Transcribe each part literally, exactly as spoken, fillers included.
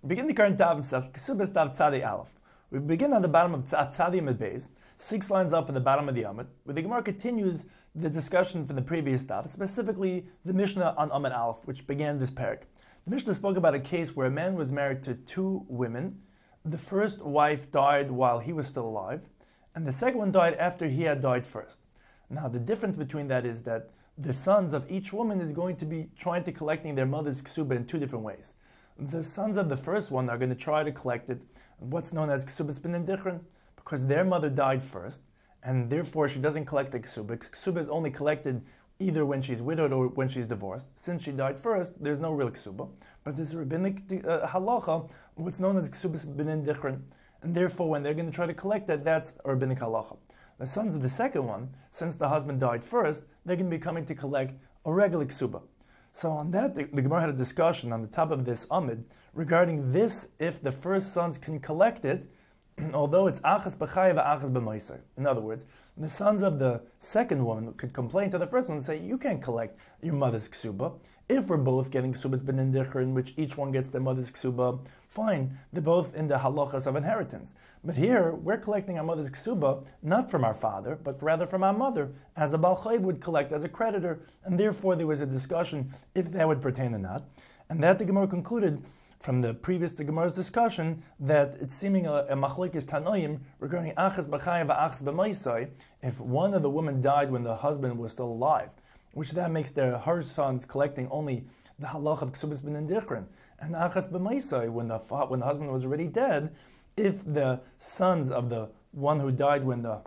We begin the current Tav himself, Kesubas Tav Tzadi Aleph. We begin on the bottom of Tzadi Amid Beis, six lines up in the bottom of the Amid, where the Gemara continues the discussion from the previous Tav, specifically the Mishnah on Amid Aleph, which began this parak. The Mishnah spoke about a case where a man was married to two women. The first wife died while he was still alive, and the second one died after he had died first. Now, the difference between that is that the sons of each woman is going to be trying to collecting their mother's ksuba in two different ways. The sons of the first one are going to try to collect it, what's known as ksubas b'nin dichrin, because their mother died first, and therefore she doesn't collect the ksuba. Ksuba is only collected either when she's widowed or when she's divorced. Since she died first, there's no real ksuba. But there's a rabbinic uh, halacha, what's known as ksubas b'nin dichrin, and therefore when they're going to try to collect that, that's a rabbinic halacha. The sons of the second one, since the husband died first, they're going to be coming to collect a regular ksuba. So on that, the, the Gemara had a discussion on the top of this Amid regarding this, if the first sons can collect it, although it's achas b'chayev achas b'moiser. In other words, the sons of the second woman could complain to the first one and say, you can't collect your mother's ksuba. If we're both getting ksubas b'nin dichrin, in which each one gets their mother's ksuba, fine, they're both in the halachas of inheritance. But here, we're collecting our mother's ksuba, not from our father, but rather from our mother, as a Baal Chayv would collect as a creditor, and therefore there was a discussion if that would pertain or not. And that the Gemara concluded from the previous the Gemara's discussion that it's seeming a, a machlokes tanoim regarding achas b'chayev v'achas b'moisai, if one of the women died when the husband was still alive, which that makes their her sons collecting only the halach of ksubas b'nin dichrin, and achas b'moisai, when the when the husband was already dead, if the sons of the one who died when the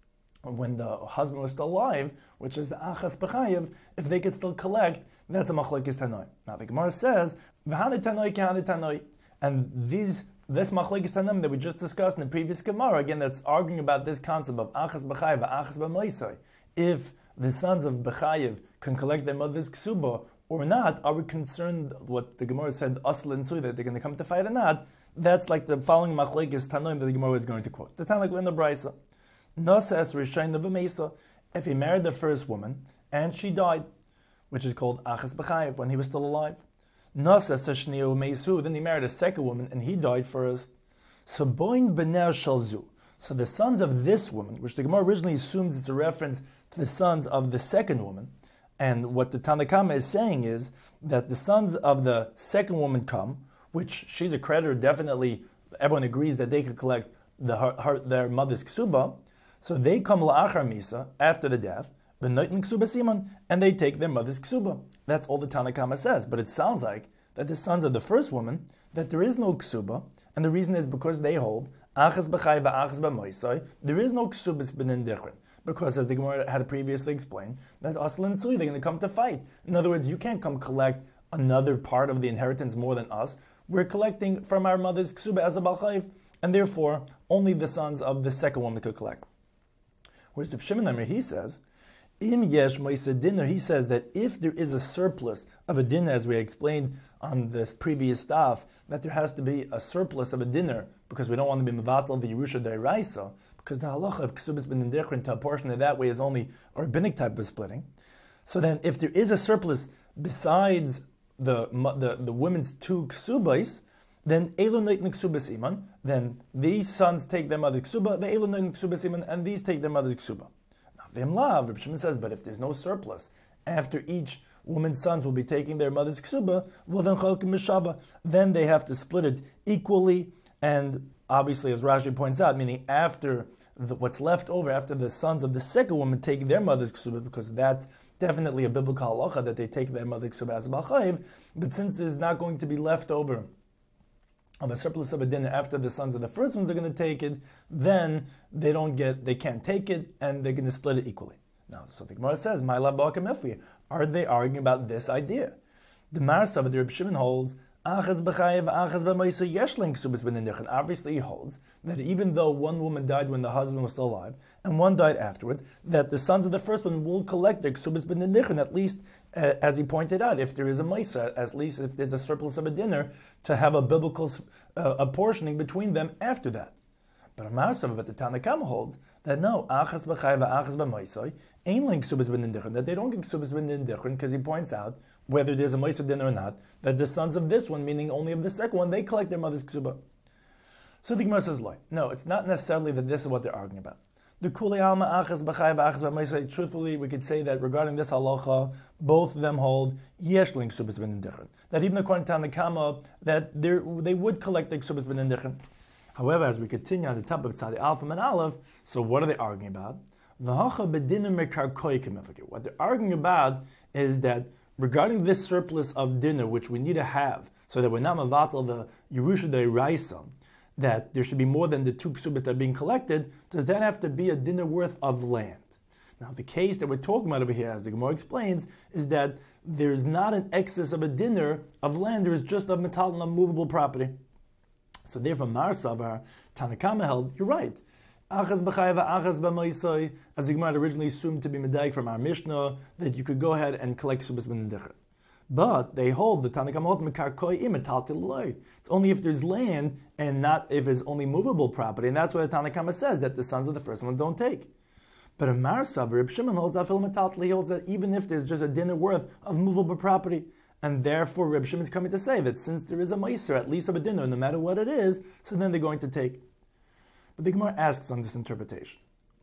when the husband was still alive, which is the achas b'chayev, if they could still collect, that's a machlokes tanoi. Now the Gemara says, v'hanu tanoi k'hanu tanoi, and these this machlokes tanoim that we just discussed in the previous Gemara, again, that's arguing about this concept of achas b'chayev, achas b'moisai. If the sons of b'chayev can collect their mother's ksuba or not, are we concerned what the Gemara said, asl and sui, that they're going to come to fight or not? That's like the following machlokes tanoim that the Gemara is going to quote. The Tanakh in the Brisa, Nosas Rishayna v'Meisa, if he married the first woman and she died, which is called achas b'chayev, when he was still alive. Nosas Shniu Meisu, then he married a second woman and he died first. So boin b'ner shalzu. So the sons of this woman, which the Gemara originally assumes it's a reference to the sons of the second woman, and what the Tanakama is saying is that the sons of the second woman come, which she's a creditor, definitely everyone agrees that they could collect the, her, her, their mother's ksuba, so they come la'achar misa, after the death, b'noitn ksuba siman, and they take their mother's ksuba. That's all the Tanakama says, but it sounds like that the sons of the first woman, that there is no ksuba, and the reason is because they hold achas b'chai v'achas b'moisai, there is no ksubas b'nin dichrin. Because, as the Gemara had previously explained, that asl and sui, they're going to come to fight. In other words, you can't come collect another part of the inheritance more than us. We're collecting from our mother's ksuba as a Baal Chayv, and therefore, only the sons of the second woman could collect. Whereas the Shimon Amir, he says, Im yesh moise dinner, he says that if there is a surplus of a dinner, as we explained on this previous staff, that there has to be a surplus of a dinner, because we don't want to be mevatel the Yerusha D'Oraisa, because the halacha of ksubas b'nin dichrin to apportion it that way is only a rabbinic type of splitting. So then, if there is a surplus besides the the, the women's two ksubas, then elu noitn ksubas iman. Then these sons take their mother's ksuba, the elu noitn ksubas iman, and these take their mother's ksuba. Now, v'im lav, Reb Shimon says, but if there's no surplus, after each woman's sons will be taking their mother's ksuba, well then chalkim mishava, then they have to split it equally. And obviously, as Rashi points out, meaning after the, what's left over, after the sons of the second woman take their mother's ksuba, because that's definitely a biblical halacha that they take their mother's ksuba as a Baal Chayv, but since there's not going to be left over of a surplus of a dinner after the sons of the first ones are going to take it, then they don't get, they can't take it, and they're going to split it equally. Now, so the Gemara says, "My labakam are they arguing about this idea?" The Marsa of the Reb Shimon holds, Achas b'chayev, achas b'moisa yeshling ksubas b'nin dichrin. Obviously, he holds that even though one woman died when the husband was still alive, and one died afterwards, that the sons of the first one will collect their ksubas b'nin dichrin, at least, uh, as he pointed out, if there is a moisa, at least if there's a surplus of a dinner, to have a biblical uh, apportioning between them after that. But Marsav, but the Tanakama holds that no, achas b'chai v'achas b'moisoi, ain't like ksubas b'nin dichrin, that they don't get ksubas b'nin dichrin, because he points out, whether there's a moisoi dinner or not, that the sons of this one, meaning only of the second one, they collect their mother's ksuba. So the Gemara says, "Loy, no, it's not necessarily that this is what they're arguing about. The kuli alma achas b'chai v'achas b'moisoi. Truthfully, we could say that regarding this halacha, both of them hold yesh link ksubas b'nin dichrin. That even according to Tanakama, that they would collect the ksubas b'nin dichrin. However, as we continue on the top of Tzadi Alpha and Aleph, so what are they arguing about? What they're arguing about is that regarding this surplus of dinner, which we need to have, so that we're not mavatal the Yerusha Deiraisa, that there should be more than the two ksubas that are being collected, does that have to be a dinner worth of land? Now, the case that we're talking about over here, as the Gemara explains, is that there's not an excess of a dinner of land, there is just a metal and movable property. So therefore, Mar Savar, Tanakama held, you're right. Achas b'chayva, achas b'moisoi, as the Gemara originally assumed to be medayik from our Mishnah, that you could go ahead and collect subas b'nin dichrin. But they hold, the Tanakama holds, mekarkoi imetaltil loy. It's only if there's land, and not if it's only movable property, and that's why the Tanakama says that the sons of the first one don't take. But in Mar Savar, Reb Shimon holds, afil metaltil, he holds that even if there's just a dinner worth of movable property, and therefore, Reb Shimon is coming to say that since there is a meiser, at least of a dinner, no matter what it is, so then they're going to take. But the Gemara asks on this interpretation,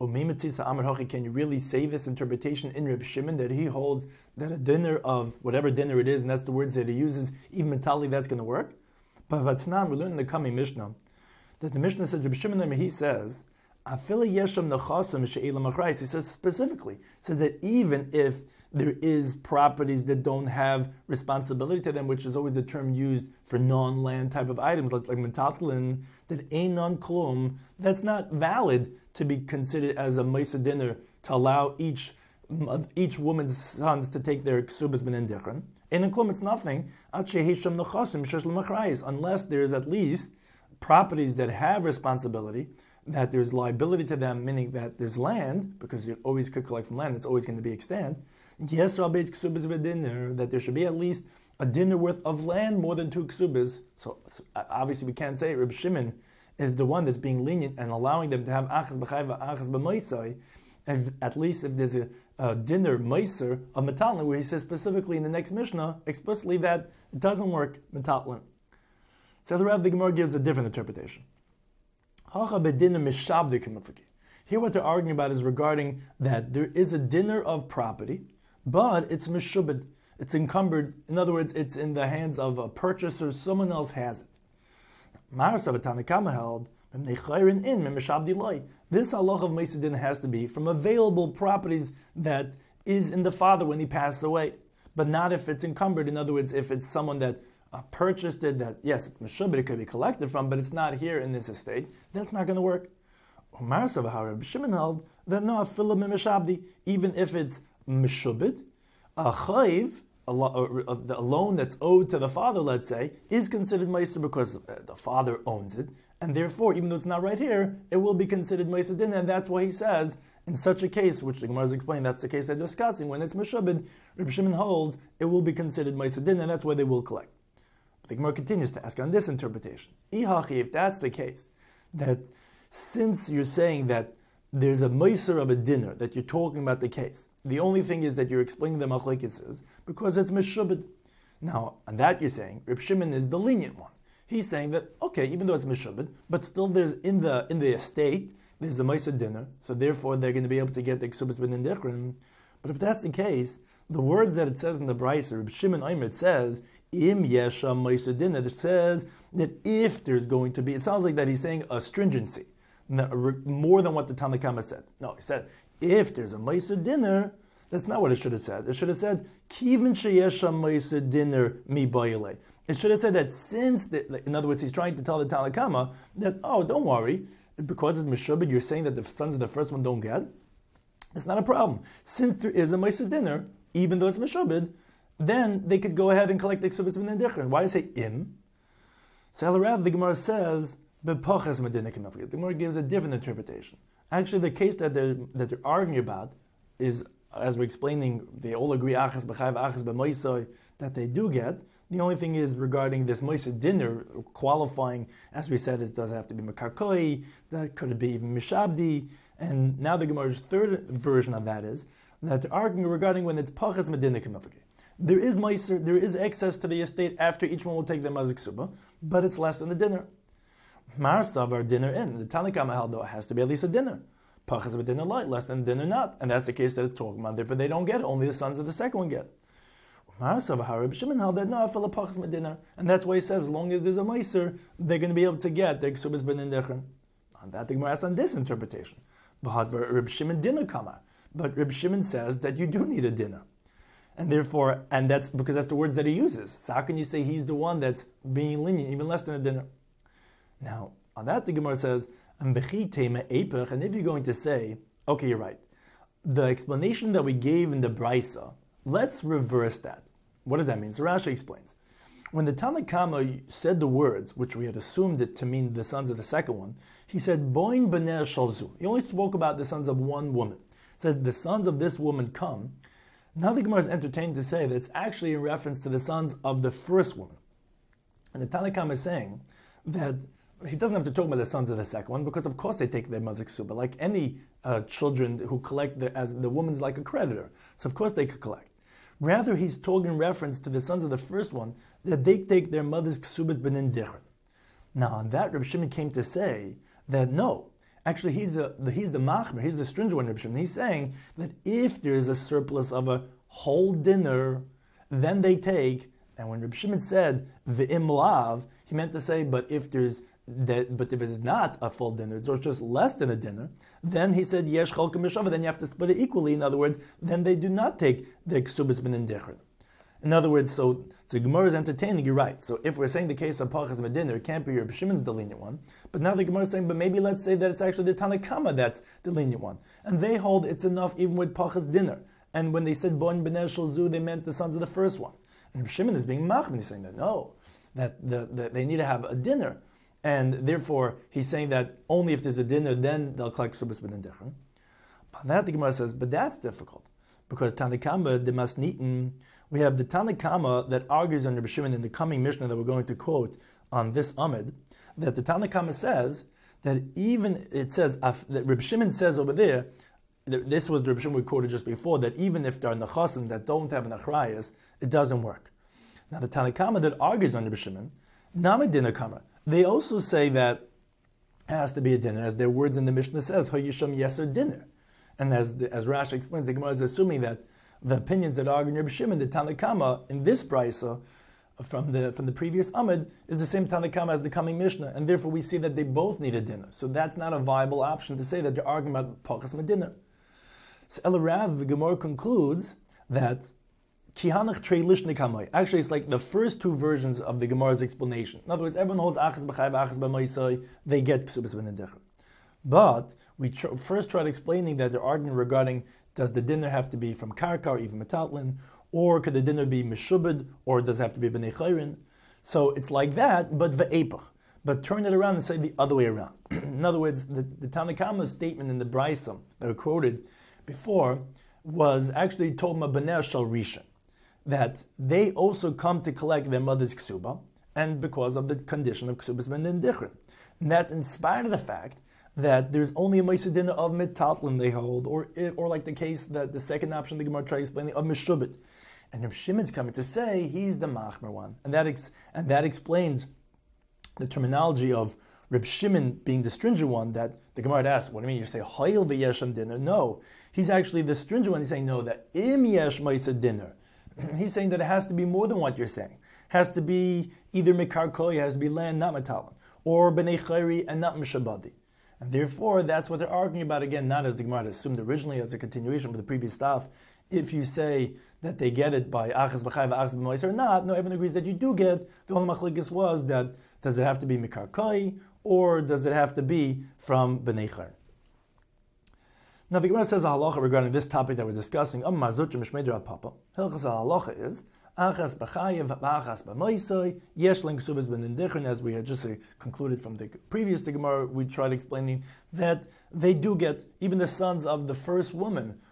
can you really say this interpretation in Reb Shimon, that he holds that a dinner of whatever dinner it is, and that's the words that he uses, even mentally that's going to work? But Vatznan, we learn in the coming Mishnah, that the Mishnah says, Reb Shimon, he says, he says specifically, says that even if there is properties that don't have responsibility to them, which is always the term used for non-land type of items, like, like metatlin, that ein non klum, that's not valid to be considered as a meisa dinner to allow each each woman's sons to take their ksubas b'nin dichron. Ein non klum, it's nothing, unless there is at least properties that have responsibility, that there's liability to them, meaning that there's land, because you always could collect from land, it's always going to be extant. Yes, that there should be at least a dinner worth of land more than two ksubas. So, so obviously we can't say Reb Shimon is the one that's being lenient and allowing them to have achas b'chayva, achas b'moisai, and at least if there's a, a dinner meiser of metalin, where he says specifically in the next Mishnah, explicitly that it doesn't work metalin. So the Rav, the Gemara gives a different interpretation. Here what they're arguing about is regarding that there is a dinner of property, but it's meshubed, it's encumbered. In other words, it's in the hands of a purchaser, someone else has it. This halacha of Meisedin has to be from available properties that is in the father when he passes away, but not if it's encumbered. In other words, if it's someone that uh, purchased it, that yes, it's meshubed, it could be collected from, but it's not here in this estate, that's not going to work. Shimon held that no, even if it's meshubed, a chayiv, a, a, a loan that's owed to the father, let's say, is considered meiser because the father owns it, and therefore, even though it's not right here, it will be considered meiser din, and that's why he says, in such a case, which the Gemara is explaining, that's the case they're discussing, when it's meshubed, Reb Shimon holds, it will be considered meiser din, and that's why they will collect. But the Gemara continues to ask on this interpretation. Ihachi, if that's the case, that since you're saying that there's a meiser of a dinner, that you're talking about the case, the only thing is that you're explaining the machlekes is because it's meshubed. Now, on that you're saying, Reb Shimon is the lenient one. He's saying that, okay, even though it's meshubed, but still there's in the in the estate, there's a meiser dinner, so therefore they're going to be able to get the ksubas b'nin dichron. But if that's the case, the words that it says in the Brisa, Reb Shimon Omer, it says, im yesha meiser dinner, it says that if there's going to be, it sounds like that he's saying a stringency, more than what the Tanakama said. No, he said, if there's a meiser dinner, that's not what it should have said. It should have said, Kivin sheyesha meiser dinner mi bayile. It should have said that since, the, in other words, he's trying to tell the Tanakama that, oh, don't worry, because it's meshubed, you're saying that the sons of the first one don't get. It's not a problem. Since there is a meiser dinner, even though it's meshubed, then they could go ahead and collect the ksubas b'nin dichron. Why do I say im? So Elarav, the Gemara says, the Gemara gives a different interpretation. Actually, the case that they're, that they're arguing about is, as we're explaining, they all agree, achas b'chayv, achas b'moisoi, that they do get. The only thing is regarding this Moishe dinner, qualifying, as we said, it does have to be Mekarkoi, that could be even Mishabdi, and now the Gemara's third version of that is that they're arguing regarding when it's Pachas Medina Kimavake. There is Meiser, there is excess to the estate after each one will take their Mazik Suba, but it's less than the dinner. Marsav, our dinner in. The Tanakama held, though, it has to be at least a dinner. Pachas Medina light, less than a dinner not. And that's the case that it's talking about. Therefore, they don't get it, only the sons of the second one get it. Marsav, Harib Shimon held that no, Afila Pachas Medina. And that's why he says, as long as there's a Meiser, they're going to be able to get their Ksubas Ben Indechon. On that, the Gemara asks on this interpretation. But Reb Shimon dinner kama. But Reb Shimon says that you do need a dinner. And therefore, and that's because that's the words that he uses. So how can you say he's the one that's being lenient, even less than a dinner? Now, on that the Gemara says, and if you're going to say, okay, you're right, the explanation that we gave in the Brisa, let's reverse that. What does that mean? So Rashi explains. When the Tanna Kama said the words, which we had assumed it to mean the sons of the second one, he said, Boin b'ner shalzu. He only spoke about the sons of one woman. He said, the sons of this woman come. Now the Gemara is entertained to say that it's actually in reference to the sons of the first woman. And the Tanna Kama is saying that he doesn't have to talk about the sons of the second one, because of course they take their mother's ksuba, like any uh, children who collect the, as the woman's like a creditor. So of course they could collect. Rather, he's talking in reference to the sons of the first one, that they take their mother's ksubas benin dichron. Now on that, Reb Shimon came to say that no, actually he's the, the he's the machmer, he's the stringent one, Reb Shimon. He's saying that if there is a surplus of a whole dinner, then they take. And when Reb Shimon said v'im lav, he meant to say, but if there's that, but if it's not a full dinner, it's just less than a dinner, then he said yesh chalka mishava. Then you have to split it equally. In other words, then they do not take the ksubas benin dichron. In other words, so the Gemara is entertaining, you're right. So if we're saying the case of Pachas Medina, it can't be Reb Shimon's the lenient one. But now the Gemara is saying, but maybe let's say that it's actually the Tanna Kama that's the lenient one. And they hold it's enough even with Pachas dinner. And when they said Bon B'ner Shalzu, they meant the sons of the first one. And Reb Shimon is being machmir, he's saying that no, that the, the, they need to have a dinner. And therefore, he's saying that only if there's a dinner, then they'll collect Subas B'nin Dechron. But that the Gemara says, but that's difficult. Because Tanna Kama, the Masnitin, we have the Tanna Kama that argues on Reb Shimon in the coming Mishnah that we're going to quote on this Amid, that the Tanna Kama says that even, it says, that Reb Shimon says over there, this was the Reb Shimon we quoted just before, that even if there are Nechasim that don't have an Achrayas, it doesn't work. Now the Tanna Kama that argues on Reb Shimon, Namid Dinner Kama, they also say that it has to be a dinner, as their words in the Mishnah says, Hayisham Yeser dinner. And as the, as Rashi explains, the Gemara is assuming that the opinions that argue Reb Shimon, the Tanna Kama, in this brisa from the from the previous Amid, is the same Tanna Kama as the coming Mishnah, and therefore we see that they both need a dinner. So that's not a viable option to say that they're arguing about Pachas Medina. So Elarav, the Gemara concludes that Kihanach Trei Lishnik Hamay. Actually, it's like the first two versions of the Gemara's explanation. In other words, everyone holds Achas B'chai Achas B'maisai, they get Ksubas Ben Indechon. But we tr- first tried explaining that they're arguing regarding, does the dinner have to be from Karka or even Metatlin, or could the dinner be Meshubed, or does it have to be B'nei Chayrin? So it's like that, but Ve'epach. But turn it around and say the other way around. In other words, the, the Tanna Kama's statement in the Brisa that we quoted before was actually Toma B'nei Shal Rishon, that they also come to collect their mother's ksuba, and because of the condition of ksubas ben dichron. And that's in spite of the fact that there's only a ma'aseh dinner of metatlin they hold, or or like the case that the second option the Gemara tried explaining of meshubit. And Reb Shimon's coming to say he's the machmer one, and that ex, and that explains the terminology of Reb Shimon being the stringent one. That the Gemara asked, "What do you mean? You say hoyel v'yeshem dinner?" No, he's actually the stringent one. He's saying no, that im yesh ma'aseh dinner. He's saying that it has to be more than what you're saying. It has to be either Mikar Koi, it has to be land, not Metalan, or B'nei Chayri and not Mishabadi. And therefore, that's what they're arguing about, again, not as the Gemara assumed originally as a continuation of the previous stuff. If you say that they get it by Achas B'chai v'Achas B'mois or not, no, everyone agrees that you do get. The only machlokes was that, does it have to be Mikar Koi, or does it have to be from B'nei Chayri? Now the Gemara says a halacha regarding this topic that we're discussing. Um mazut mishmeder papa. Hilchas halacha is achas b'chayev v'achas b'moisai yesh len ksubas ben indechron. As we had just uh, concluded from the previous Gemara, we tried explaining that they do get, even the sons of the first woman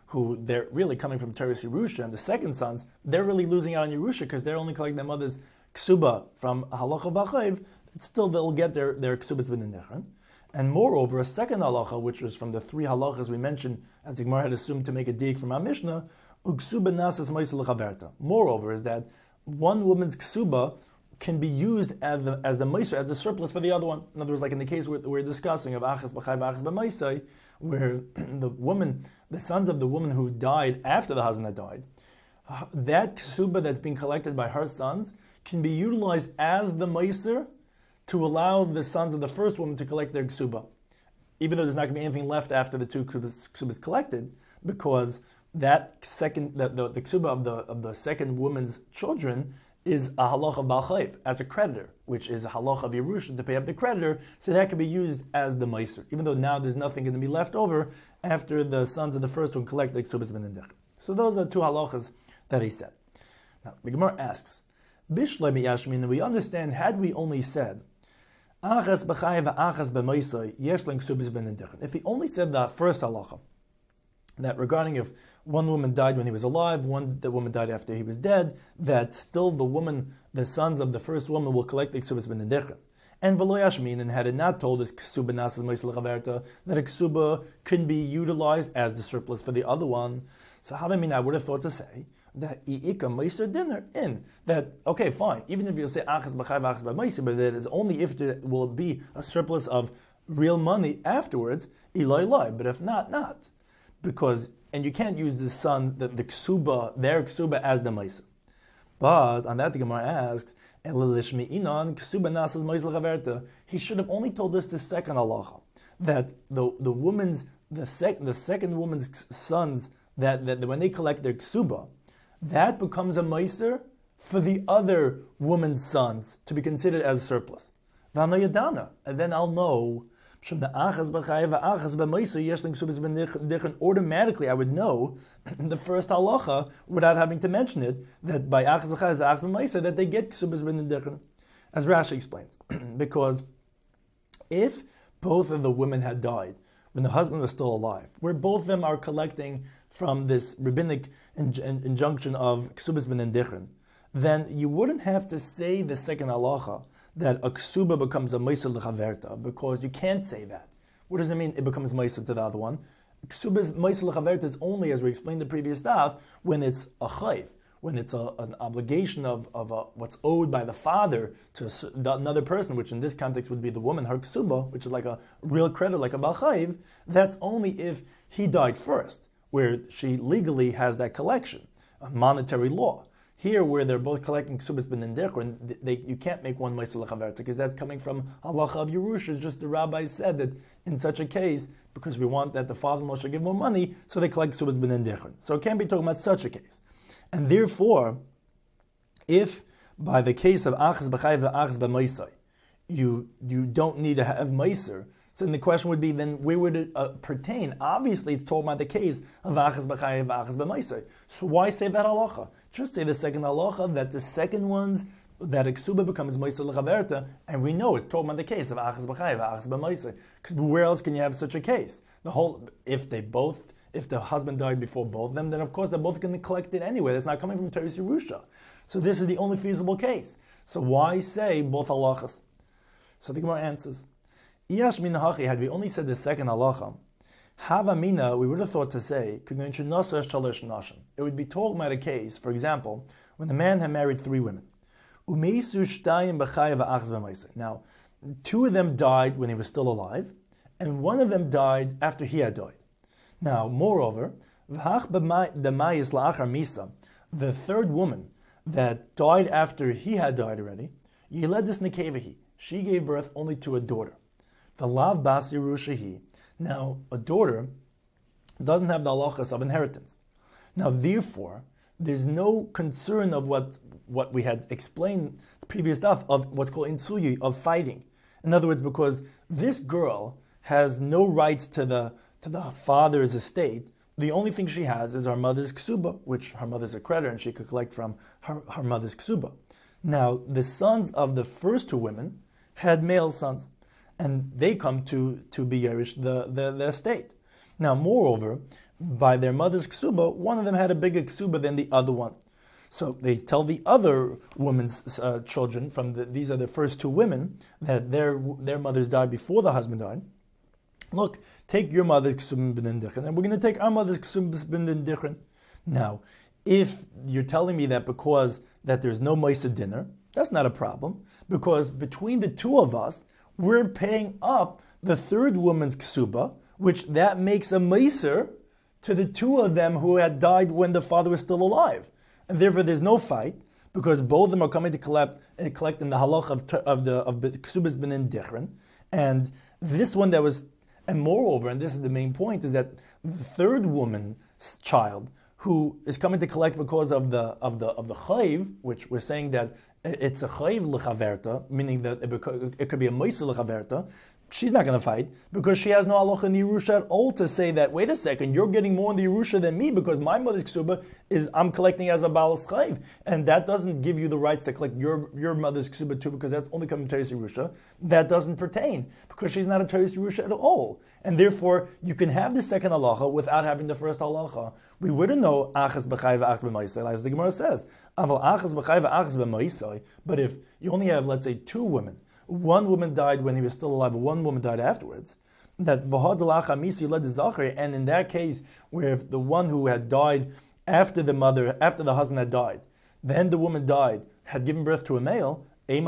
who they're really coming from Teres Yerusha, and the second sons, they're really losing out on Yerusha because they're only collecting their mother's ksuba from halacha b'chayv. Still, they'll get their, their ksubas b'nin dechran. And moreover, a second halacha, which was from the three halachas we mentioned, as the Gemara had assumed to make a dig from our Mishnah, uksuba nasas moisel chaverta. Moreover, is that one woman's ksuba can be used as the as the moiser, as the surplus for the other one. In other words, like in the case we're, we're discussing of achas b'chayv, achas b'moisei, where the woman, the sons of the woman who died after the husband had died, that ksuba that's being collected by her sons can be utilized as the moiser to allow the sons of the first woman to collect their ksuba, even though there's not going to be anything left after the two ksubas, ksubas collected, because that second, the, the, the ksuba of the of the second woman's children is a halacha of Baal Chayv, as a creditor, which is a halacha of Yerusha to pay up the creditor, so that can be used as the meiser, even though now there's nothing going to be left over after the sons of the first one collect the ksubas ben indich. So those are two halachas that he said. Now, the Gemara asks, Bishlei miyashmin, we understand, had we only said, Achas b'chayv achas b'moisei yesh len ksubas ben indich. If he only said the first halacha, that regarding if one woman died when he was alive, one the woman died after he was dead, that still the woman, the sons of the first woman will collect the ksubas ben indich. And v'lo yashmin, and had it not told us ksuba nasas moisel chaverta, that a ksuba can be utilized as the surplus for the other one. So how I mean, I would have thought to say that i'ika meiser dinner in that. Okay, fine. Even if you say achas b'chayv achas b'meiser, but that is only if there will be a surplus of real money afterwards. Eloi eloi. But if not, not because and you can't use the son the, the ksuba their ksuba as the meiser. But on that the Gemara asks, he should have only told us the second halacha, that the the woman's the sec, the second woman's sons that, that when they collect their ksuba, that becomes a meiser for the other woman's sons to be considered as surplus. And then I'll know automatically I would know the first halacha without having to mention it, that by achas b'chayv achas b'meiser that they get ksubas ben indichin, as Rashi explains. Because if both of the women had died when the husband was still alive, where both of them are collecting from this rabbinic injunction of ksubas ben indichin, then you wouldn't have to say the second halacha that a ksuba becomes a meiser lechaverta, because you can't say that. What does it mean it becomes meiser to the other one? Ksuba's meiser lechaverta is only, as we explained the previous daf, when it's a chayv, when it's a, an obligation of, of a, what's owed by the father to a, another person, which in this context would be the woman, her ksuba, which is like a real credit, like a bal chayv. That's only if he died first, where she legally has that collection, a monetary law. Here, where they're both collecting ksubas ben indichin, they you can't make one meiser lechaverta because that's coming from halacha of Yerusha. It's just the rabbi said that in such a case, because we want that the father-in-law should give more money, so they collect ksubas ben indichin. So it can't be talking about such a case. And therefore, if by the case of achas b'chayv achas b'moisei, you you don't need to have meiser, so then the question would be, then where would it uh, pertain? Obviously, it's told by the case of achas b'chayv achas b'moisei. So why say that halacha? Just say the second halacha, that the second ones, that a ksuba becomes meiser lechaverta, and we know it's told by the case of achas b'chayv achas b'moisei. Because where else can you have such a case? The whole, if they both, if the husband died before both of them, then of course they're both going to collect it anyway. That's not coming from Teres Yerusha. So this is the only feasible case. So why say both halachas? So the Gemara answers, Iyash min hachi, had we only said the second halacha, Hava mina, we would have thought to say, it would be talking about a case, for example, when the man had married three women. Now, two of them died when he was still alive, and one of them died after he had died. Now, moreover, the third woman that died after he had died already, she gave birth only to a daughter. The lav bas Yerushahi. Now, a daughter doesn't have the halachas of inheritance. Now, therefore, there's no concern of what, what we had explained the previous stuff of what's called insuyi, of fighting. In other words, because this girl has no rights to the to the father's estate, the only thing she has is her mother's ksuba, which her mother's a creditor and she could collect from her, her mother's ksuba. Now, the sons of the first two women had male sons, and they come to, to be Yerush, the, the, the estate. Now, moreover, by their mother's ksuba, one of them had a bigger ksuba than the other one. So they tell the other women's uh, children, from the, these are the first two women, that their their mothers died before the husband died. Look, take your mother's ksubim b'nin dichrin, and we're going to take our mother's ksubim b'nin dichrin. Now, if you're telling me that because that there's no ma'isa dinner, that's not a problem, because between the two of us, we're paying up the third woman's ksuba, which that makes a ma'aser to the two of them who had died when the father was still alive. And therefore there's no fight, because both of them are coming to collect, uh, collect in the halach of, of the of ksubas b'nin dichrin. And this one that was, and moreover, and this is the main point, is that the third woman's child who is coming to collect because of the of the of the chayiv, which we're saying that it's a chayiv l'chaverta, meaning that it, it could be a moisa l'chaverta. She's not going to fight because she has no halacha in the Yerusha at all to say that, wait a second, you're getting more in the Yerusha than me because my mother's ksuba is, I'm collecting as a balas chayiv. And that doesn't give you the rights to collect your, your mother's ksuba too, because that's only coming to Teres Yerusha. That doesn't pertain because she's not a Teres Yerusha at all. And therefore, you can have the second halacha without having the first halacha. We wouldn't know achas b'chayv achas b'maisai, as the Gemara says. Aval achas b'chayv achas b'maisai. But if you only have, let's say, two women, one woman died when he was still alive, one woman died afterwards, that and in that case, where if the one who had died after the mother, after the husband had died, then the woman died, had given birth to a male,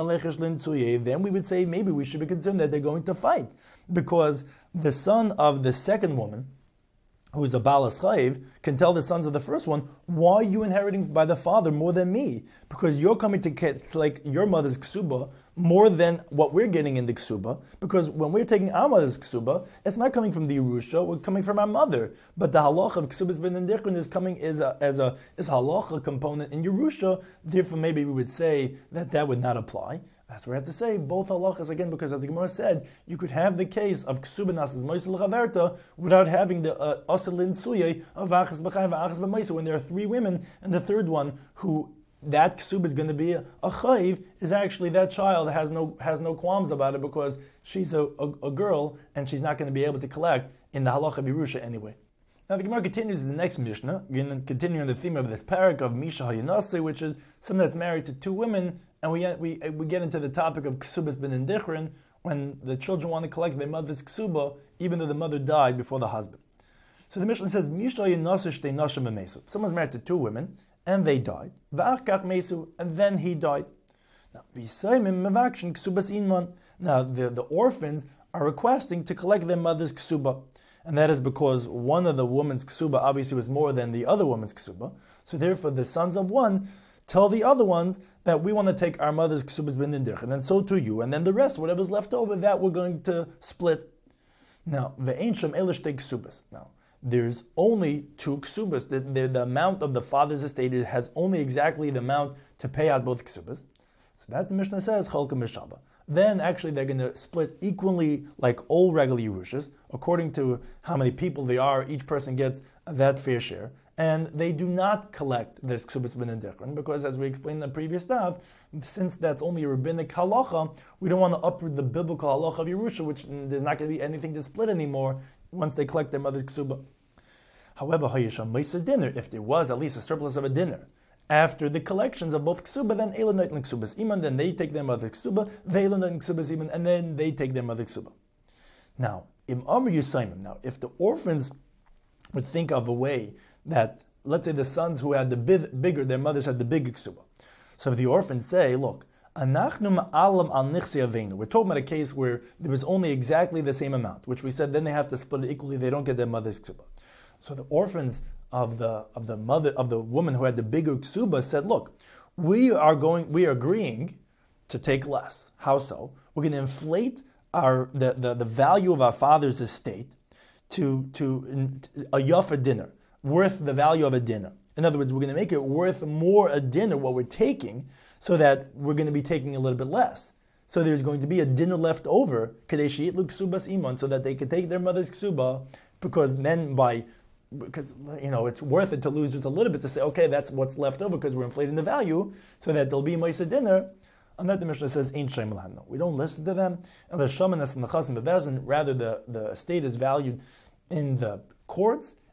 then we would say maybe we should be concerned that they're going to fight. Because the son of the second woman, who is a balas chayiv, can tell the sons of the first one, why are you inheriting by the father more than me? Because you're coming to get like your mother's ksuba more than what we're getting in the ksuba. Because when we're taking our mother's ksuba, it's not coming from the Yerusha, we're coming from our mother. But the halach of ksubas b'nin dichrin is coming as a as a is halacha component in Yerusha. Therefore, maybe we would say that that would not apply. That's what we have to say, both halachas again, because as the Gemara said, you could have the case of ksuba nasas moisel chaverta without having the asalin suye of achas b'chayv achas b'moisel. When there are three women, and the third one who that ksuba is going to be a, a chayiv is actually that child has no has no qualms about it because she's a, a, a girl and she's not going to be able to collect in the halacha of Yerusha anyway. Now the Gemara continues in the next Mishnah, continuing the theme of this parak of Misha Hayanase, which is someone that's married to two women. And we we we get into the topic of ksubas b'nin dichrin, when the children want to collect their mother's ksuba, even though the mother died before the husband. So the Mishnah says, Misha yinasu shtei nashim b'mesu. Someone's married to two women, and they died. V'ach kach mesu, and then he died. Now, b'yisayim mevakshin ksubas inman. Now, the, the orphans are requesting to collect their mother's ksuba. And that is because one of the woman's ksuba obviously was more than the other woman's ksuba. So therefore, the sons of one tell the other ones that we want to take our mother's ksubas b'nin dichrin, and then so too you, and then the rest, whatever's left over, that we're going to split. Now, ve'ein shem ela shtei ksubas. Now, there's only two ksubas. The, the, the amount of the father's estate has only exactly the amount to pay out both ksubas. So that the Mishnah says chalka mishava. Then actually they're going to split equally like all regular Yerushas, according to how many people they are. Each person gets that fair share. And they do not collect this ksubas b'nin dichrin because, as we explained in the previous stuff, since that's only a rabbinic halacha, we don't want to uproot the biblical halacha of Yerusha, which there's not going to be anything to split anymore once they collect their mother's ksuba. However, hayisham meisa dinner, if there was at least a surplus of a dinner after the collections of both ksuba, then elo noitling ksubas iman, then they take their mother's ksuba, ve'elo noitling ksubas iman, and then they take their mother's ksuba. Now, im amr yusayim. Now, if the orphans would think of a way that, let's say the sons who had the big, bigger, their mothers had the big ksuba. So if the orphans say, look, anachnu ma'alam al nichsi aveinu, we're talking about a case where there was only exactly the same amount, which we said then they have to split it equally, they don't get their mother's ksuba. So the orphans of the of the mother of the woman who had the bigger ksuba said, look, we are going, we are agreeing to take less. How so? We're going to inflate our the, the, the value of our father's estate to to a yafa dinner, worth the value of a dinner. In other words, we're going to make it worth more a dinner, what we're taking, so that we're going to be taking a little bit less. So there's going to be a dinner left over, kadesh yitlu ksubas iman, so that they could take their mother's ksuba, because then by, because you know it's worth it to lose just a little bit to say, okay, that's what's left over because we're inflating the value, so that there'll be moisa dinner. And that the Mishnah says, ain't shem l'han. We don't listen to them. And the shamanas and the chasim bebezin, rather the, the estate is valued in the courts.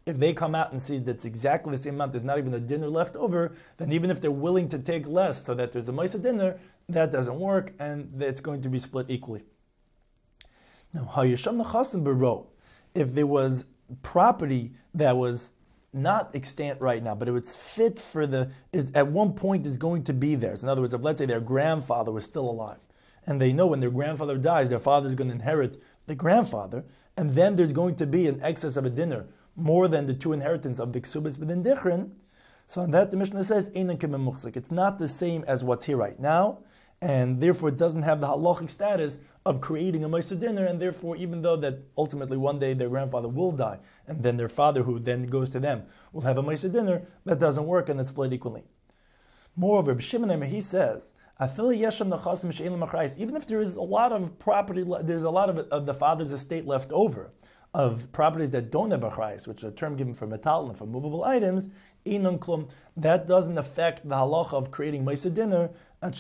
if they come out and see that's exactly the same amount, there's not even a dinner left over, then even if they're willing to take less so that there's a Maisa dinner, that doesn't work, and it's going to be split equally. Now, Hayasham Nechasim Bero, if there was property that was not extant right now, but it was fit for the, is, at one point is going to be theirs. In other words, if let's say their grandfather was still alive, and they know when their grandfather dies, their father is going to inherit the grandfather, and then there's going to be an excess of a dinner, more than the two inheritance of the Ksubas B'din Dichrin. So on that, the Mishnah says, it's not the same as what's here right now, and therefore it doesn't have the halachic status of creating a Maisa dinner, and therefore even though that ultimately one day their grandfather will die, and then their father, who then goes to them, will have a Maisa dinner, that doesn't work, and it's split equally. Moreover, B'Shimon he says, even if there is a lot of property, there's a lot of, of the father's estate left over, of properties that don't have a achrayus, which is a term given for metal and for movable items, that doesn't affect the halacha of creating Maisa dinner,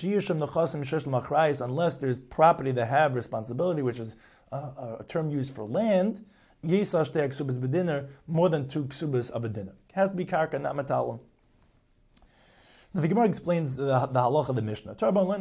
unless there's property that have responsibility, which is a, a term used for land, more than two ksubas of a dinner. It has to be karka, not metal. Now the Gemara explains the, the halacha of the Mishnah.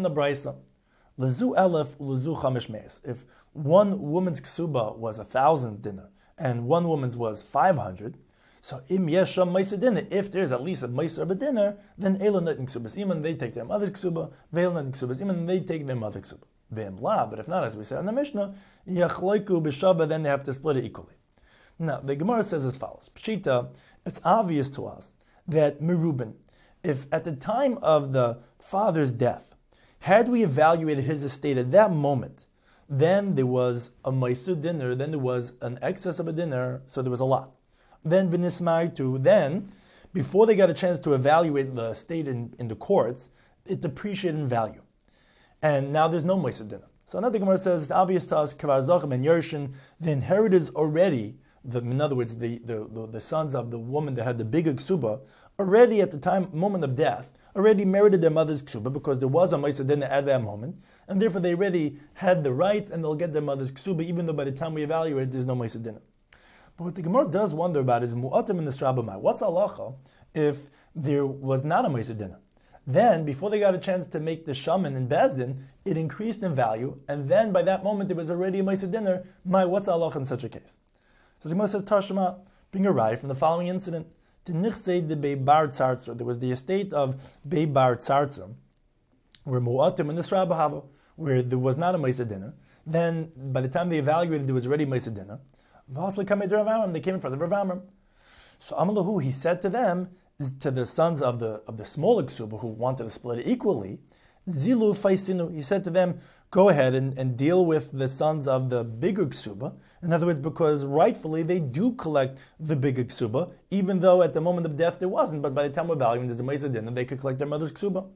If one woman's ksuba was a thousand dinner and one woman's was five hundred, so im yesham ma'isa dinner, if there's at least a ma'isa of a dinner, then elo notin ksubas iman, they take their mother's ksuba, ve'el notin ksubas iman, they take their mother's ksuba. Ve'em la, but if not, as we said in the Mishnah, yachloiku b'shava, then they have to split it equally. Now the Gemara says as follows: Pshita, it's obvious to us that Merubin, if at the time of the father's death, had we evaluated his estate at that moment, then there was a Maisa dinner, then there was an excess of a dinner, so there was a lot. Then Vinismaitu, then, before they got a chance to evaluate the estate in, in the courts, it depreciated in value. And now there's no Maisa dinner. So now the Gemara says, it's obvious to us, Kavar Zachem and Yershin, the inheritors already, the, in other words, the, the, the, the sons of the woman that had the bigger ksuba, already at the time, moment of death, already merited their mother's ksuba because there was a Maisa dinner at that moment, and therefore they already had the rights and they'll get their mother's ksuba, even though by the time we evaluate, there's no Maisa dinner. But what the Gemara does wonder about is mu'atim in the Strabamai. What's halacha if there was not a Maisa dinner? Then, before they got a chance to make the shaman in Bezdin, it increased in value, and then by that moment there was already a Maisa dinner. My, what's halacha in such a case? So the Gemara says, Tashma, bring a raya from the following incident. There was the estate of Beibar Tzartzum, where Mu'atim and the Srabahava, where there was not a Maisa dinner. Then, by the time they evaluated, there was already Maisa dinner. They came in front of Rav Amram. So Amalahu, he said to them, to the sons of the of the smaller ksuba who wanted to split it equally, Zilu Faisinu, he said to them, go ahead and, and deal with the sons of the bigger ksuba. In other words, because rightfully they do collect the bigger ksuba, even though at the moment of death there wasn't, but by the time we're valuing there's a Maisa dinner, they could collect their mother's ksuba.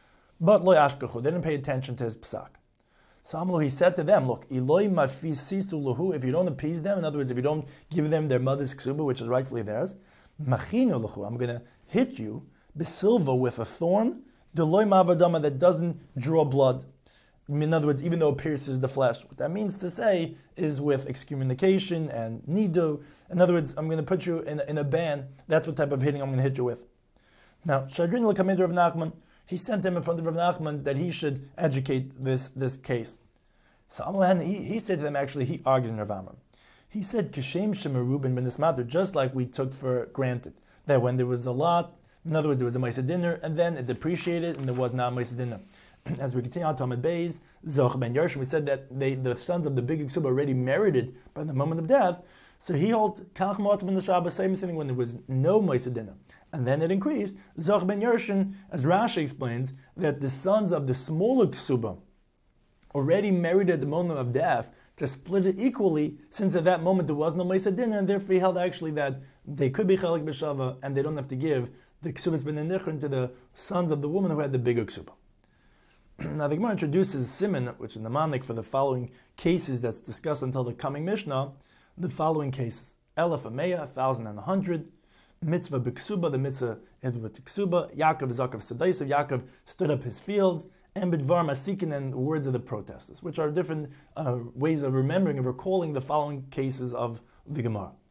But lo yashkachu, they didn't pay attention to his psak. So Amlo, he said to them, look, Eloi mafisisu lahu, if you don't appease them, in other words, if you don't give them their mother's ksuba, which is rightfully theirs, machinu lahu, I'm going to hit you, besilva, with a thorn, deloi mavadama, that doesn't draw blood. In other words, even though it pierces the flesh. What that means to say is with excommunication and nidu. In other words, I'm going to put you in, in a ban. That's what type of hitting I'm going to hit you with. Now, Shadrin l'kamed Rav Nachman, he sent him in front of Rav Nachman that he should educate this, this case. So Amalahan, he, he said to them, actually, he argued in Rav Amram. He said, Kishem Shemerubin ben Ismater, just like we took for granted, that when there was a lot, in other words, there was a Maisa dinner, and then it depreciated, and there was not a Maisa dinner. As we continue on to Talmud Beis, Zoch ben Yershim, we said that they, the sons of the big Ksuba already merited by the moment of death. So he holds Kalach Moatim in the Shabbat, same thing when there was no Maisa dinner. And then it increased. Zoch ben Yershim, as Rashi explains, that the sons of the smaller Ksuba already merited at the moment of death to split it equally, since at that moment there was no Maisa dinner, and therefore he held actually that they could be Chalak B'Shava, and they don't have to give the Ksubas ben Nichrin to the sons of the woman who had the bigger Ksuba. Now the Gemara introduces Siman, which is mnemonic for the following cases that's discussed until the coming Mishnah, the following cases. Elef Ameya, a thousand and a hundred, Mitzvah B'Ksuba, the mitzvah is with Ksuba, Yaakov Zakav Sadaisav, Yaakov stood up his fields, and Bidvar Masikin, and words of the protesters, which are different uh, ways of remembering and recalling the following cases of the Gemara.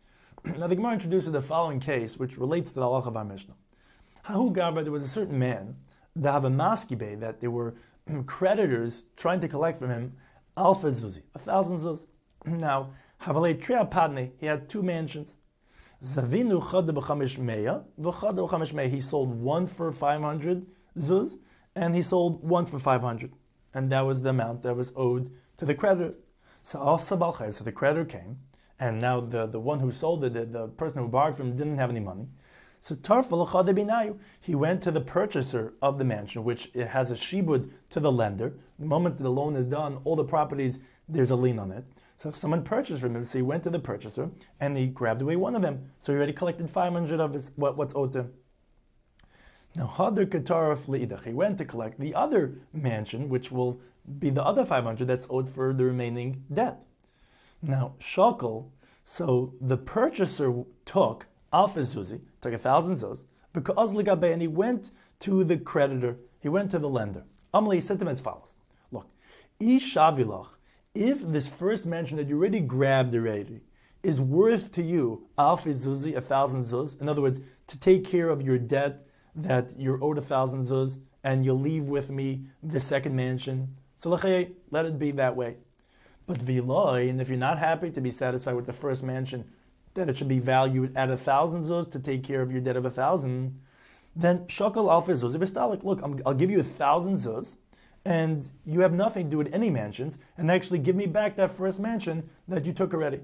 Now the Gemara introduces the following case, which relates to the halacha of our Mishnah. Hahu Garba, there was a certain man, the Havamaskibe, that there were creditors trying to collect from him alfa zuzi, a thousand zuz. Now, Havalei Trea Padne, he had two mansions. Zavinu chad b'chamish meya, v'chad b'chamish meya. He sold one for five hundred zuz, and he sold one for five hundred. And that was the amount that was owed to the creditors. So also Balchayv, so the creditor came, and now the, the one who sold it, the, the person who borrowed from him, didn't have any money. So Tarfal chad binayu, he went to the purchaser of the mansion, which it has a shibud to the lender. The moment the loan is done, all the properties, there's a lien on it. So if someone purchased from him, so he went to the purchaser, and he grabbed away one of them. So he already collected five hundred of his what, what's owed to him. Now, Hadar Kataraf Leidach, he went to collect the other mansion, which will be the other five hundred that's owed for the remaining debt. Now, Shakel, so the purchaser took Alfa Zuzi, took a thousand zuz, because Ligabe, and he went to the creditor, he went to the lender. Amli, he said to him as follows: look, Ishavilach, if this first mansion that you already grabbed already is worth to you Alfa Zuzi, a thousand zuz, in other words, to take care of your debt that you're owed a thousand zuz, and you'll leave with me the second mansion. So let it be that way. But v'loi, and if you're not happy to be satisfied with the first mansion, that it should be valued at a thousand zuz to take care of your debt of a thousand, then shakal alfa zuz v'stalik. Look, I'm, I'll give you a thousand zuz, and you have nothing to do with any mansions, and actually give me back that first mansion that you took already.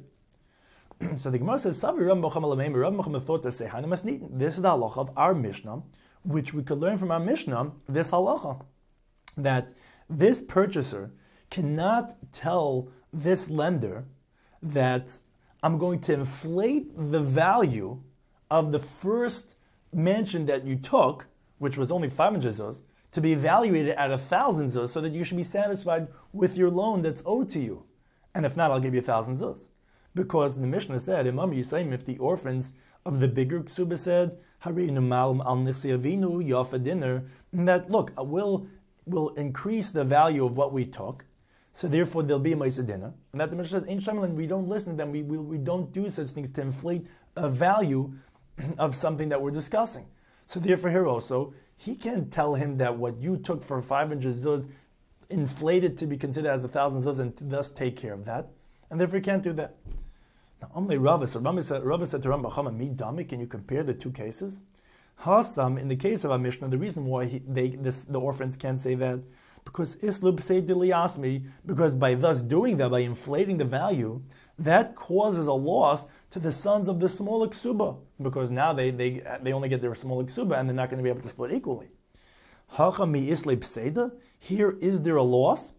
So the Gemara says, Savi Rav Mocham Rav Mocham thought to say, this is the halacha of our Mishnah, which we could learn from our Mishnah, this halacha, that this purchaser cannot tell this lender that I'm going to inflate the value of the first mansion that you took, which was only five hundred zuz, to be evaluated at a thousand zuz, so that you should be satisfied with your loan that's owed to you. And if not, I'll give you a thousand zuz. Because the Mishnah said, Imam Yisayim, if the orphans of the bigger ksuba said, Harinu mal al nisiavinu yafa dinner, that look, we'll, will increase the value of what we took, so therefore there'll be a ma'isa dinner. And that the Mishnah says, in Shemalan, we don't listen to them, we, we, we don't do such things to inflate a value of something that we're discussing. So therefore here also, he can't tell him that what you took for five hundred zuz inflated to be considered as a thousand zuz and thus take care of that. And therefore he can't do that. Now, only Rava said, Rava said, Rava said to Rambam Chama, mi dami, can you compare the two cases? Hasam, in the case of our Mishnah, the reason why he, they, this, the orphans can't say that, because Islub Seydili Asmi, because by thus doing that, by inflating the value, that causes a loss to the sons of the small ksuba, because now they, they, they only get their small ksuba and they're not going to be able to split equally. Hacha mi Islib Seyda, here is there a loss?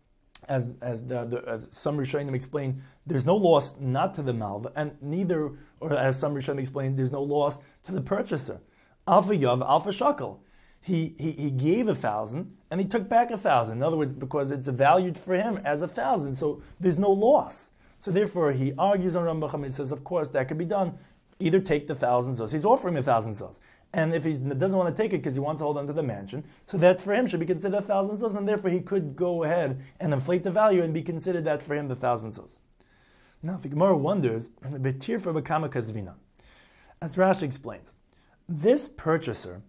As as, the, the, as some Rishonim explain, there's no loss not to the malva, and neither, or as some Rishonim explain, there's no loss to the purchaser. Alpha Yav, Alpha Shakel. He, he he gave a thousand and he took back a thousand. In other words, because it's valued for him as a thousand, so there's no loss. So therefore, he argues on Rambam. He says, of course, that could be done. Either take the thousand zos. He's offering a thousand zos. And if he doesn't want to take it because he wants to hold on to the mansion, so that for him should be considered a thousand zos, and therefore he could go ahead and inflate the value and be considered that for him the thousand zos. Now, if the Gemara wonders, betir for bekama kazvina, as Rashi explains, this purchaser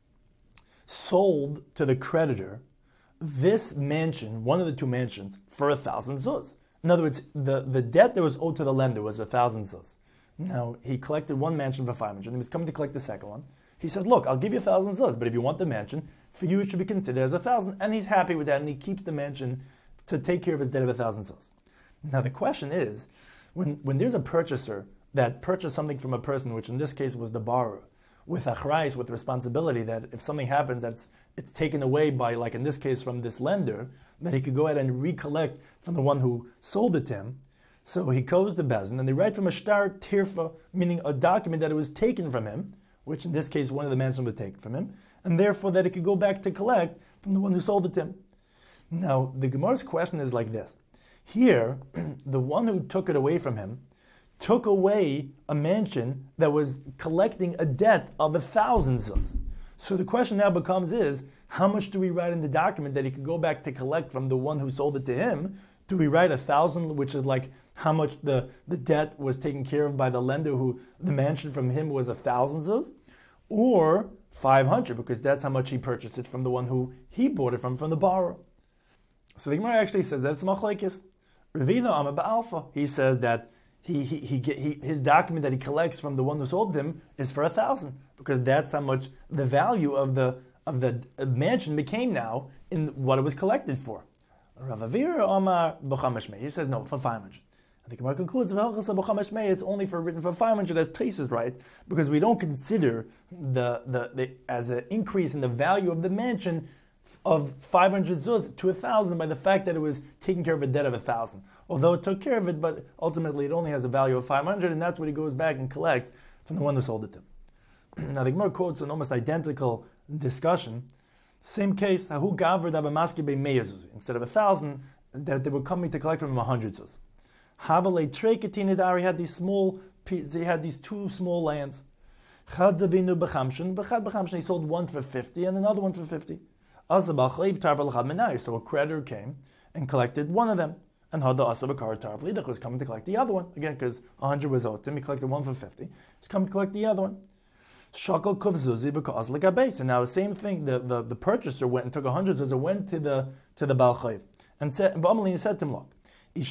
sold to the creditor this mansion, one of the two mansions, for a thousand zuz. In other words, the, the debt that was owed to the lender was a thousand zuz. Now, he collected one mansion for five hundred, and he was coming to collect the second one. He said, look, I'll give you a thousand zuz, but if you want the mansion, for you it should be considered as a thousand. And he's happy with that, and he keeps the mansion to take care of his debt of a thousand zuz. Now the question is, when, when there's a purchaser that purchased something from a person, which in this case was the borrower, with achrayis, with responsibility that if something happens that's it's taken away by, like in this case, from this lender, that he could go ahead and recollect from the one who sold it to him. So he goes to Bezin, and they write from a shtar tirfa, meaning a document that it was taken from him, which in this case one of the mansions was taken from him, and therefore that it could go back to collect from the one who sold it to him. Now, the Gemara's question is like this. Here, the one who took it away from him took away a mansion that was collecting a debt of a thousand zuz. So the question now becomes is, how much do we write in the document that he could go back to collect from the one who sold it to him, Do we write a thousand, which is like how much the, the debt was taken care of by the lender who the mansion from him was a thousand zuz? Or five hundred, because that's how much he purchased it from the one who he bought it from, from the borrower. So the Gemara actually says that it's machlekes. Ravina Amar Ba'alfa. He says that he, he, he, he his document that he collects from the one who sold him is for a thousand, because that's how much the value of the of the mansion became now in what it was collected for. Rav Avira Amar B'chamash Mei. He says no, for five hundred. I think Gemara concludes it's only for written for five hundred, as Tais is right, because we don't consider the, the, the as an increase in the value of the mansion of five hundred zuz to a thousand by the fact that it was taking care of a debt of a thousand. Although it took care of it, but ultimately it only has a value of five hundred, and that's what he goes back and collects from the one who sold it to him. Now the Gemara quotes an almost identical discussion. Same case, Hahu Gavr Davamaski be meya zuz. Instead of a thousand, that they were coming to collect from him a hundred zuz. Havale Trekatinidar, he had these small, he had these two small lands. Chad Zavinu Bechamshin, Bechad Bechamshin, he sold one for fifty and another one for fifty. So a creditor came and collected one of them. And Hada Asabakar Tarvlidach was coming to collect the other one. Again, because one hundred was owed to him, he collected one for fifty. He's coming to collect the other one. Shakal Kuvzuzi because like a base. And now the same thing, the, the, the purchaser went and took a hundred zuz, went to the to the Baal Chayiv and said, and said to him, look, if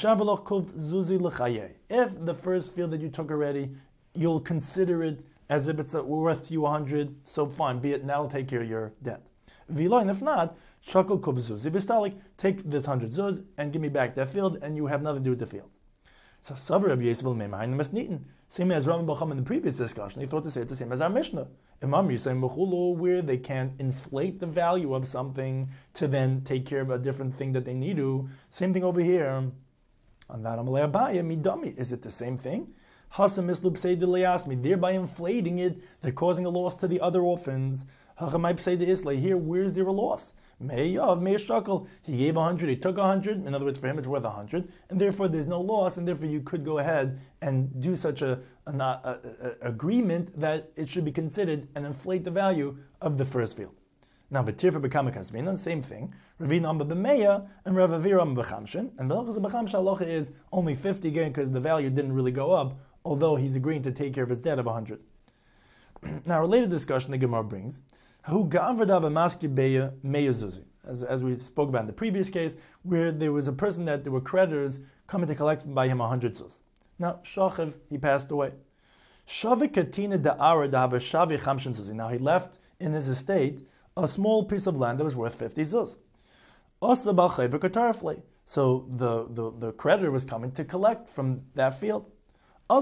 the first field that you took already, you'll consider it as if it's worth to you one hundred, so fine, be it now, I'll take care of your debt. And if not, shakal kub zuzi b'stalik, take this hundred zuz and give me back that field, and you have nothing to do with the field. So Sabra Rabbi Yosef Meimahin Masnitin, same as Rambam Bacham in the previous discussion, he thought to say it's the same as our Mishnah. Imam Yisrael Mechulu, where they can't inflate the value of something to then take care of a different thing that they need to. Same thing over here. On that Amalei Abaya midami, is it the same thing? Hasam mislub seidileyasmi, thereby inflating it, they're causing a loss to the other orphans. Hachamai pseid isla, here, where's there a loss? Meyav, meyashakal, he gave a hundred, he took a hundred, in other words, for him it's worth a hundred, and therefore there's no loss, and therefore you could go ahead and do such a, a, a, a agreement that it should be considered and inflate the value of the first field. Now, B'tirfa b'kamakazminan, same thing. Ravina Amba b'meya and Rav Avira Amba b'chamshin. And the halacha b'chamshin halacha is only fifty again because the value didn't really go up, although he's agreeing to take care of his debt of one hundred. Now, a related discussion the Gemara brings, Hu gavadav amaski beya meya zuzi. As, as we spoke about in the previous case, where there was a person that there were creditors coming to collect by him one hundred zuz. Now, Shachiv, he passed away. Shavi katina da'ara da'ava shavi chamshin zuzi. Now, he left in his estate a small piece of land that was worth fifty zuz. So the, the, the creditor was coming to collect from that field. So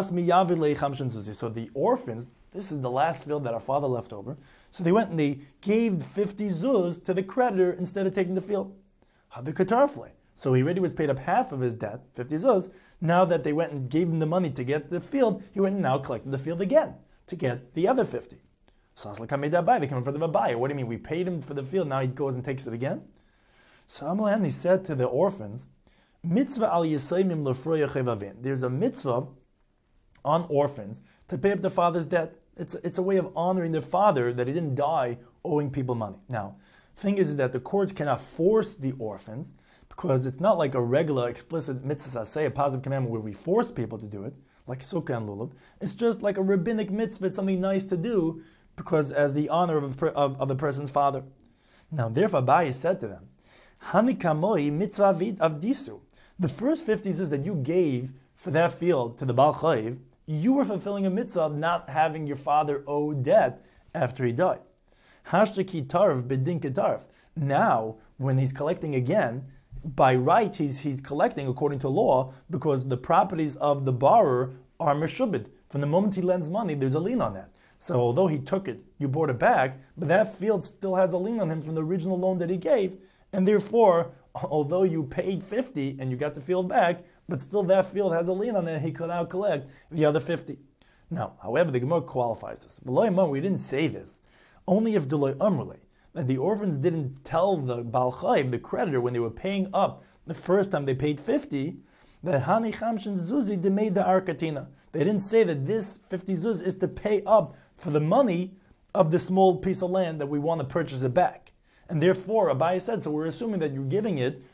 the orphans, this is the last field that our father left over, so they went and they gave fifty zuz to the creditor instead of taking the field. So he already was paid up half of his debt, fifty zuz. Now that they went and gave him the money to get the field, he went and now collected the field again to get the other fifty. So I was like, I made that buy. They came in front of a buyer. What do you mean? We paid him for the field. Now he goes and takes it again. So Amalan, he said to the orphans, "Mitzvah al yisayimim lefroya chevavin." There's a mitzvah on orphans to pay up the father's debt. It's it's a way of honoring their father that he didn't die owing people money. Now, thing is, is that the courts cannot force the orphans because it's not like a regular explicit mitzvah, say a positive commandment where we force people to do it, like sukkah and lulav. It's just like a rabbinic mitzvah. It's something nice to do, because as the honor of, of, of the person's father. Now, therefore, Abaye said to them, Hanikamoi mitzvah avdisu. The first fifty zuz that you gave for that field to the Baal Chayiv, you were fulfilling a mitzvah of not having your father owe debt after he died. Hashtaki tarv bedin ketarv. Now, when he's collecting again, by right he's he's collecting according to law because the properties of the borrower are meshubid. From the moment he lends money, there's a lien on that. So although he took it, you bought it back, but that field still has a lien on him from the original loan that he gave, and therefore, although you paid fifty and you got the field back, but still that field has a lien on it, he could now collect the other fifty. Now, however, the Gemara qualifies this. We didn't say this. Only if Dulay Amrle, that the orphans didn't tell the Baal Chayiv, the creditor, when they were paying up the first time they paid fifty, that Hani Chamshin Zuzi demade the Arkatina. They didn't say that this fifty zuz is to pay up for the money of the small piece of land that we want to purchase it back. And therefore, Abaye said, so we're assuming that you're giving it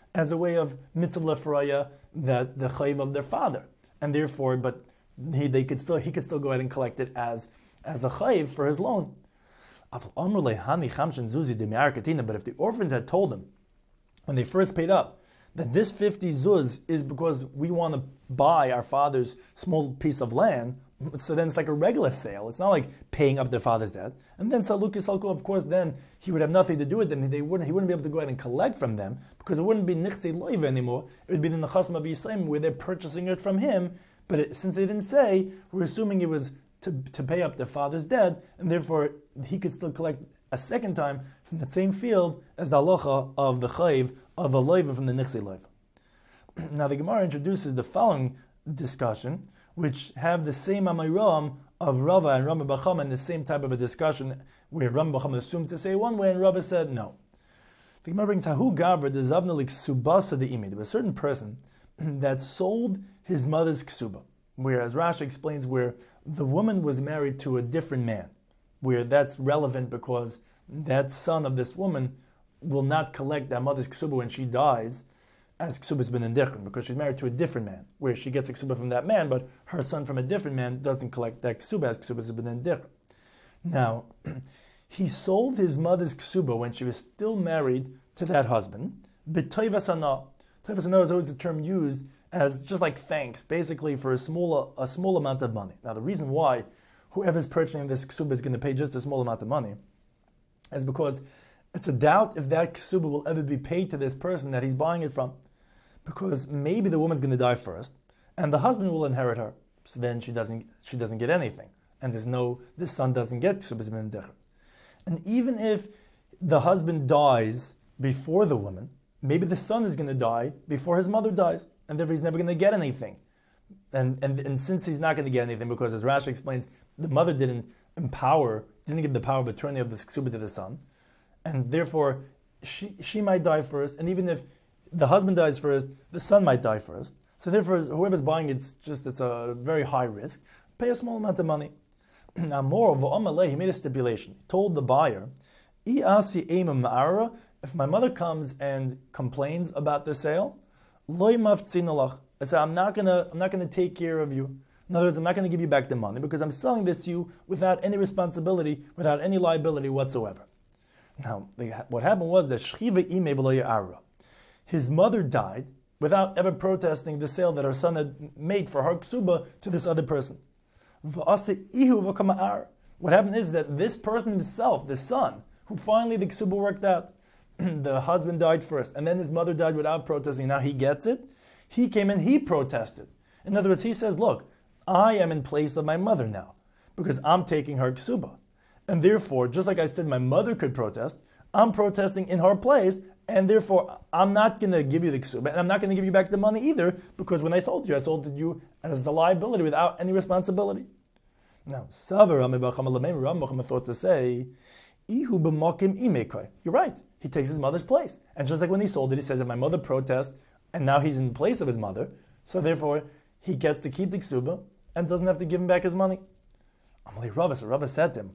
as a way of mitzvah lefraya, that the chayiv of their father, and therefore, but he they could still he could still go ahead and collect it as as a chayiv for his loan. But if the orphans had told him when they first paid up that this fifty zuz is because we want to buy our father's small piece of land, so then it's like a regular sale. It's not like paying up their father's debt. And then Saluk Salko, of course, then he would have nothing to do with them. They wouldn't. He wouldn't be able to go ahead and collect from them because it wouldn't be Nichsei Loiv anymore. It would be the Nechasim of Yisrael where they're purchasing it from him. But it, since they didn't say, we're assuming it was to, to pay up their father's debt, and therefore he could still collect a second time from that same field as the halacha of the chayiv of a loiva from the nichsei loiva. Now the Gemara introduces the following discussion, which have the same amiram of Rava and Rama Bacham, and the same type of a discussion where Rama Bacham assumed to say one way and Rava said no. The Gemara brings Hahu Gavra the Zavnalik Subasa the Imi. There was a certain person that sold his mother's ksuba, whereas Rashi explains where the woman was married to a different man, where that's relevant because that son of this woman will not collect that mother's ksuba when she dies as ksubas ben indichron, because she's married to a different man, where she gets a ksuba from that man, but her son from a different man doesn't collect that ksuba as ksubas ben indichron. Now, he sold his mother's ksuba when she was still married to that husband, b'toivas hana. Toivas hana is always a term used as just like thanks, basically for a small a small amount of money. Now, the reason why whoever's purchasing this ksuba is going to pay just a small amount of money is because it's a doubt if that ksuba will ever be paid to this person that he's buying it from. Because maybe the woman's going to die first, and the husband will inherit her. So then she doesn't she doesn't get anything, and there's no this son doesn't get ksubas ben decher. And even if the husband dies before the woman, maybe the son is going to die before his mother dies, and therefore he's never going to get anything. And, and and since he's not going to get anything, because as Rashi explains, the mother didn't empower, didn't give the power of attorney of the ksuba to the son, and therefore she she might die first, and even if the husband dies first, the son might die first. So therefore, whoever's buying it, it's just it's a very high risk. Pay a small amount of money. Now, moreover, he made a stipulation. He told the buyer, if my mother comes and complains about the sale, I say, I'm not gonna I'm not gonna take care of you. In other words, I'm not going to give you back the money because I'm selling this to you without any responsibility, without any liability whatsoever. Now, what happened was that Shchiva ime v'lo ya'ara. His mother died without ever protesting the sale that her son had made for her ksuba to this other person. What happened is that this person himself, the son, who finally the ksuba worked out, the husband died first, and then his mother died without protesting. Now he gets it. He came and he protested. In other words, he says, look, I am in place of my mother now because I'm taking her ksuba. And therefore, just like I said, my mother could protest, I'm protesting in her place, and therefore, I'm not going to give you the ksuba, and I'm not going to give you back the money either, because when I sold you, I sold it to you as a liability without any responsibility. Now, Savar Rambam thought to say, you're right. He takes his mother's place. And just like when he sold it, he says, if my mother protests, and now he's in place of his mother, so therefore, he gets to keep the ksuba, and doesn't have to give him back his money. Amalei Rava, so Rava said to him,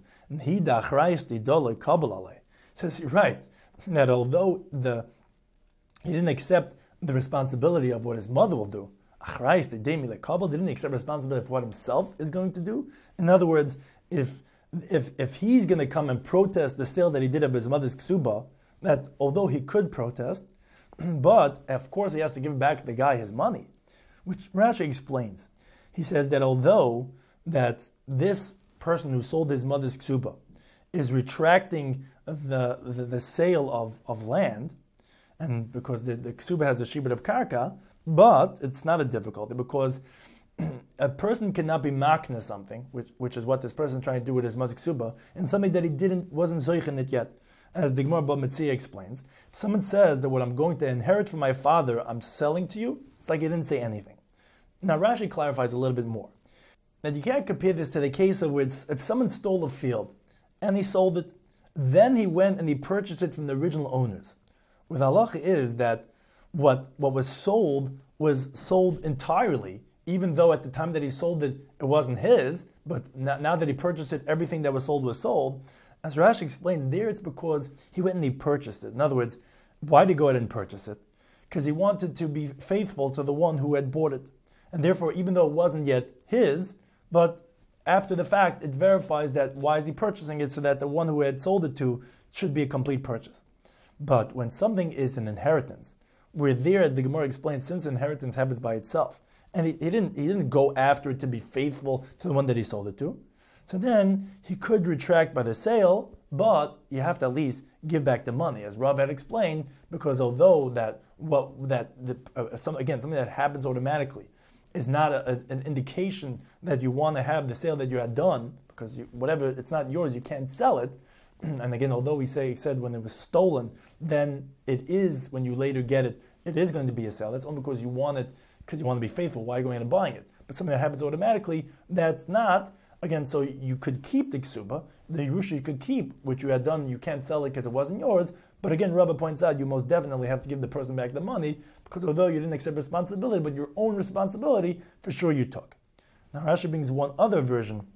says, you're right, that although the he didn't accept the responsibility of what his mother will do, he didn't accept responsibility for what himself is going to do. In other words, if if if he's going to come and protest the sale that he did of his mother's ksuba, that although he could protest, but of course he has to give back the guy his money, which Rashi explains. He says that although that this person who sold his mother's ksuba is retracting the, the, the sale of, of land, and because the, the ksuba has a shibud of karka, but it's not a difficulty because a person cannot be makna something, which which is what this person is trying to do with his mother's ksuba, and something that he didn't wasn't zoich in it yet. As the Gemara Bava Metzia explains, if someone says that what I'm going to inherit from my father, I'm selling to you, it's like he didn't say anything. Now Rashi clarifies a little bit more. That you can't compare this to the case of where it's, if someone stole a field and he sold it, then he went and he purchased it from the original owners. With halacha is that what what was sold was sold entirely, even though at the time that he sold it, it wasn't his, but now, now that he purchased it, everything that was sold was sold. As Rashi explains, there it's because he went and he purchased it. In other words, why did he go ahead and purchase it? because he wanted to be faithful to the one who had bought it. And therefore, even though it wasn't yet his, but after the fact, it verifies that why is he purchasing it, so that the one who had sold it to should be a complete purchase. But when something is an inheritance, where there the Gemara explains, since inheritance happens by itself, and he, he didn't he didn't go after it to be faithful to the one that he sold it to, so then he could retract by the sale, but you have to at least give back the money, as Rav had explained, because although that what that the, uh, some, again something that happens automatically is not a, a, an indication that you want to have the sale that you had done, because you, whatever it's not yours, you can't sell it. And again, although we say said when it was stolen, then it is when you later get it, it is going to be a sale. That's only because you want it, because you want to be faithful. Why are you going and buying it? But something that happens automatically, that's not. Again, so you could keep the ksuba, the Yerusha you could keep, which you had done, you can't sell it because it wasn't yours. But again, Rabbi points out, you most definitely have to give the person back the money, because although you didn't accept responsibility, but your own responsibility, for sure you took. Now Rashi brings one other version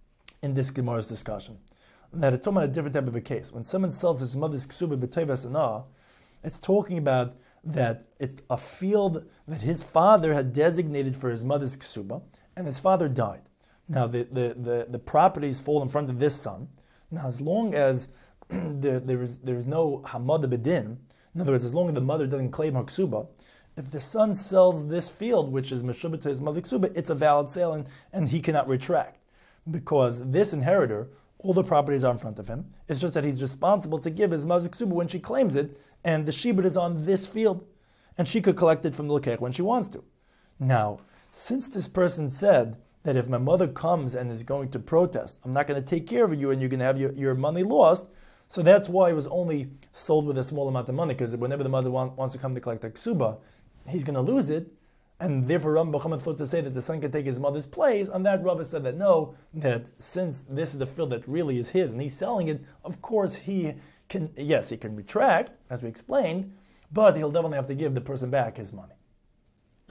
in this Gemara's discussion, that it's talking about a different type of a case. When someone sells his mother's ksuba b'toivas anah, it's talking about that it's a field that his father had designated for his mother's ksuba, and his father died. Now the, the, the, the properties fall in front of this son. Now as long as there, there is there is no hamad bedin, in other words, as long as the mother doesn't claim her ksuba, if the son sells this field, which is meshubah to his mother's ksuba, it's a valid sale, and, and he cannot retract, because this inheritor, all the properties are in front of him. It's just that he's responsible to give his mother's ksuba when she claims it, and the shibud is on this field, and she could collect it from the lekech when she wants to. Now, since this person said that if my mother comes and is going to protest, I'm not going to take care of you and you're going to have your, your money lost, so that's why it was only sold with a small amount of money, because whenever the mother want, wants to come to collect her ksuba, he's going to lose it, and therefore Rambam B'Chamet thought to say that the son can take his mother's place. On that, Rava said that no, that since this is the field that really is his and he's selling it, of course he can, yes, he can retract, as we explained, but he'll definitely have to give the person back his money.